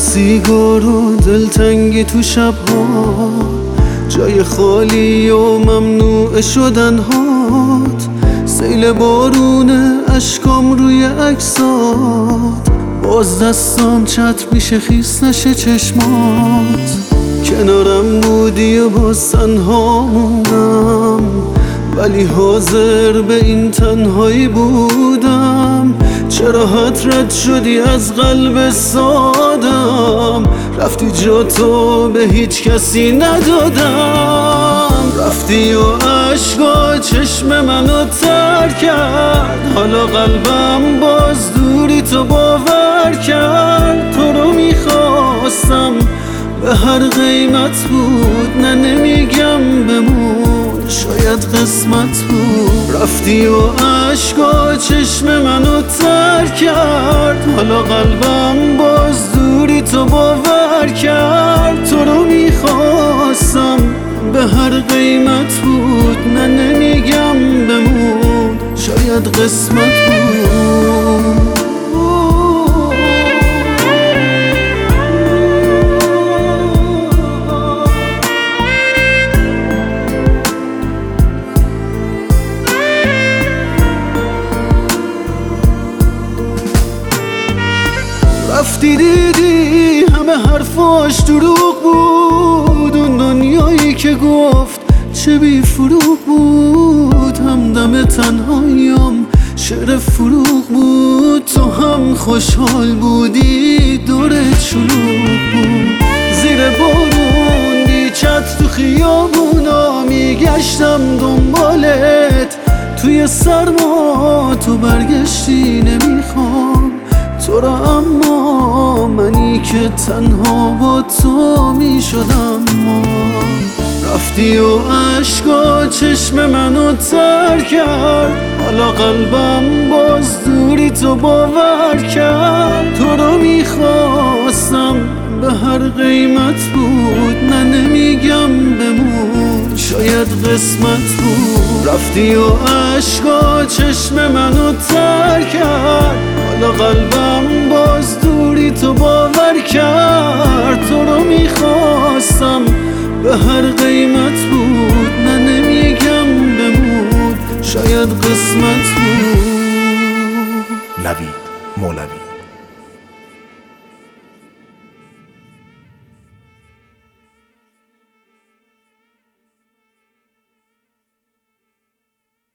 سیگار و دلتنگی تو شبها، جای خالی و ممنوع شدن هات، سیل بارون اشکام روی عکسات، باز دستام چتر میشه خیس نشه چشمات. کنارم بودی و باز تنها موندم، ولی حاضر به این تنهایی بودم. چرا رد شدی از قلب سادم، رفتی جا تو به هیچ کسی ندادم. رفتی و عشقا چشم منو تر کرد، حالا قلبم باز دوری تو باور کرد. تو رو میخواستم به هر قیمت بود، نه نمیگم بمون، شاید قسمت بود. رفتی و عشقا چشم منو تر کرد، حالا قلبم باز دوری تو باور کرد. تو رو میخواستم به هر قیمت بود، نه نمیگم بمون، شاید قسمت بود. رفتی دیدی همه حرفاش دروغ بود، اون دنیایی که گفت چه بی فروغ بود. همدم تنهاییم شعر فروغ بود، تو هم خوشحال بودی دورت شلوغ بود. زیر بارون بی چتر تو خیابونا میگشتم دنبالت، توی سرما تو برگشتی نمیخوام تو را، اما منی که تنها با تو می شدم. رفتی و عشقا چشم منو تر کرد، حالا قلبم باز دوری تو باور کرد. تو رو میخواستم به هر قیمت بود، نه نمیگم بمون، شاید قسمت بود. رفتی و عشقا چشم منو تر کرد، حالا قلبم باز دوری تو باور کرد. تو رو میخواستم به هر قیمت بود،